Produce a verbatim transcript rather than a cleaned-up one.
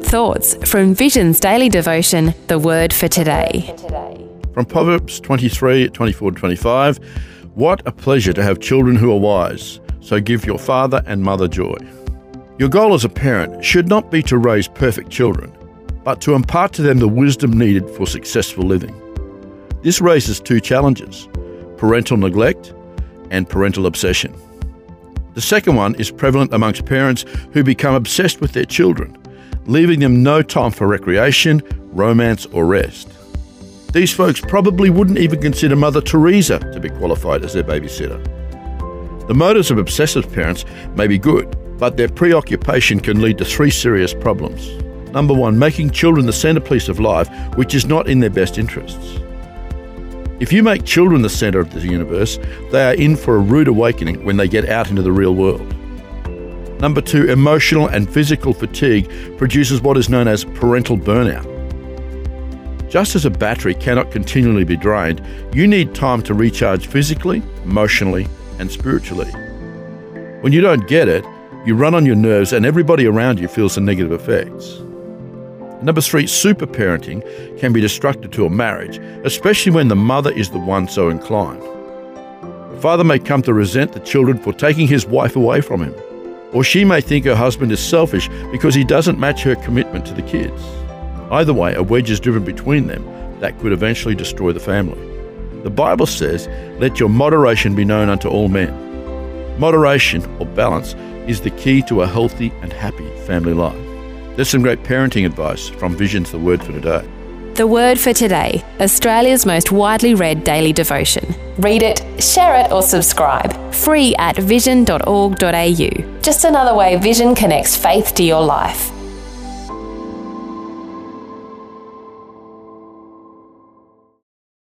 good thoughts from Vision's daily devotion, The Word for Today. From Proverbs twenty-three, twenty-four to twenty-five, what a pleasure to have children who are wise, so give your father and mother joy. Your goal as a parent should not be to raise perfect children, but to impart to them the wisdom needed for successful living. This raises two challenges: parental neglect and parental obsession. The second one is prevalent amongst parents who become obsessed with their children, leaving them no time for recreation, romance or rest. These folks probably wouldn't even consider Mother Teresa to be qualified as their babysitter. The motives of obsessive parents may be good, but their preoccupation can lead to three serious problems. Number one, making children the centerpiece of life, which is not in their best interests. If you make children the center of the universe, they are in for a rude awakening when they get out into the real world. Number two, emotional and physical fatigue produces what is known as parental burnout. Just as a battery cannot continually be drained, you need time to recharge physically, emotionally, and spiritually. When you don't get it, you run on your nerves and everybody around you feels the negative effects. Number three, super parenting can be destructive to a marriage, especially when the mother is the one so inclined. The father may come to resent the children for taking his wife away from him, or she may think her husband is selfish because he doesn't match her commitment to the kids. Either way, a wedge is driven between them that could eventually destroy the family. The Bible says, "Let your moderation be known unto all men." Moderation, or balance, is the key to a healthy and happy family life. There's some great parenting advice from Vision's The Word for Today. The Word for Today, Australia's most widely read daily devotion. Read it, share it or subscribe. Free at vision dot org dot a u. Just another way Vision connects faith to your life.